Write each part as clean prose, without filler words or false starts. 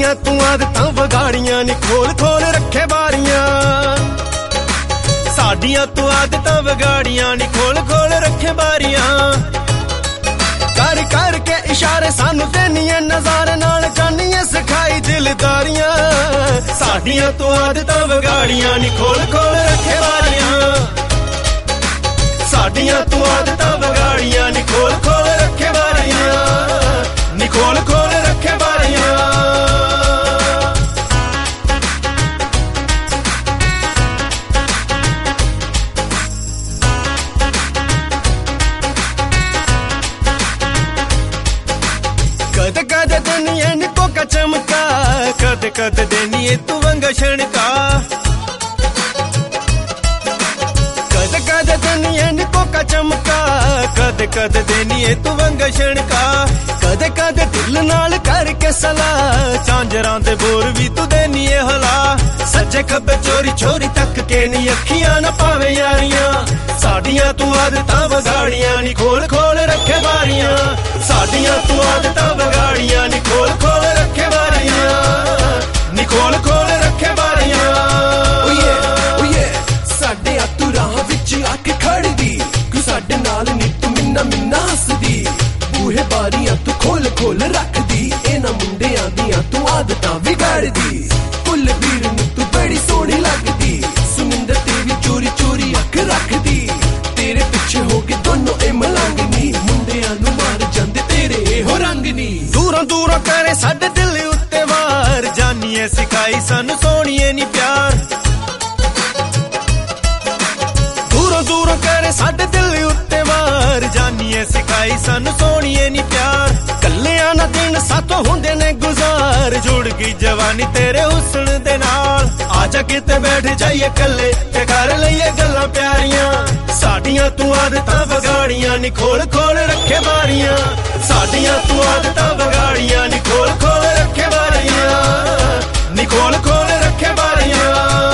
ਸਾਡੀਆਂ ਤੂੰ ਆਦਤਾਂ ਵਿਗਾੜੀਆਂ ਨੀ ਖੋਲ ਖੋਲ ਰੱਖੇ ਬਾਰੀਆਂ ਸਾਡੀਆਂ ਤੂੰ ਆਦਤਾਂ ਵਿਗਾੜੀਆਂ ਨੀ ਖੋਲ ਖੋਲ ਰੱਖੇ ਬਾਰੀਆਂ ਕਰ ਕਰ ਕੇ ਇਸ਼ਾਰੇ ਸਾਨੂੰ ਦੇਨੀਆਂ ਨਜ਼ਾਰੇ ਨਾਲ ਜਾਨੀਆਂ ਸਿਖਾਈ ਦਿਲਦਾਰੀਆਂ ਸਾਡੀਆਂ ਤੂੰ ਆਦਤਾਂ ਵਿਗਾੜੀਆਂ ਨੀ ਖੋਲ ਖੋਲ ਰੱਖੇ ਬਾਰੀਆਂ ਸਾਡੀਆਂ ਤੂੰ ਆਦਤਾਂ ਵਿਗਾੜੀਆਂ ਨੀ ਖੋਲ ਖੋਲ ਰੱਖੇ ਬਾਰੀਆਂ ਨੀ ਖੋਲ ਖੋਲ ਰੱਖੇ ਬਾਰੀਆਂ कद कद देनिए निको का चमका कद कद देनिए तू वंगा छणका कद कद देनिए निको का चमका कद कद देनिए तू वंगा छणका कद कद दिल नाल करके सला झांजरां दे बोर भी तू देनिए हला सज्जे खब्बे चोरी चोरी तक के नी अखियां ना पावे यारियां साडियां तू आदतां विगाड़ियां नी खोल खोल रखे बारियां साडियां तू आदतां विगाड़ियां नी खोल खोल रखे बारियां नी खोल खोल रखे बारियां ओ ये साडे आ तू राह विच आके खड़दी क्यों साडे नाल नी तू मिन्ना मिन्ना हसदी बूहे बारियां तू खोल खोल रखदी इन्हां मुंडियां दियां तू आदतां विगाड़दी कुल वीर नूं तू बड़ी सोहनी लगदी सुनिंदर तेरी चोरी चोरी अख रखदी तेरे पिछे हो के दोनों ए मलंगनी मुंडियां नूं मार जांदे तेरे एहो रंगनी दूरों दूरों करे साडे दिल उत्ते वार जानिए सिखाई सानू सोहणीए नी प्यार दूरों दूरों करे साडे दिल उत्ते वार जानिए सिखाई सानू सोहणीए नी प्यार कल्लियां ना दिन साथों हुंदे ने गुजार जुड़ गई जवानी तेरे हुस्न दे नाल आजा किते बैठ जाइए कल्ले ते कर लईए गल्लां प्यारियां साडियां तू आदतां विगाड़ियां नी खोल खोल रखे बारियां साडियां तू आदतां विगाड़ियां नी खोल खोल रखे बारियां नी खोल खोल रखे बारियां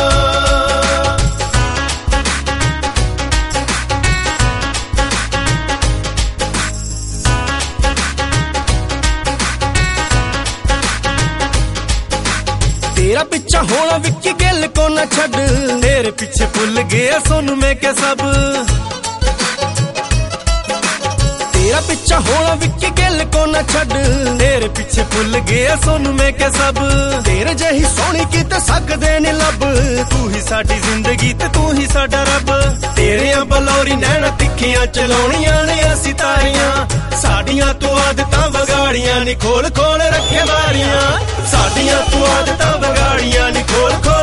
तेरा पिछा होना विक्की गिल को न छड़ तेरे पीछे भुल गया सोनू मैं क्या सब तेरा पिछा होना विक्की गिल को न छड़ तेरे पीछे भुल गया सोनू मैं क्या सब तेरे जही सोहनी किते सकदे नी लब तू ही साडी जिंदगी ते तू ही साडा रब तेरे बलौरी नैना तिखियां चलाउणियां ने असीं तारियां साडियां तू आदतां विगाड़ियां नी खोल खोल रखे बारियां साडियां तू आदतां विगाड़ियां नी खोल खोल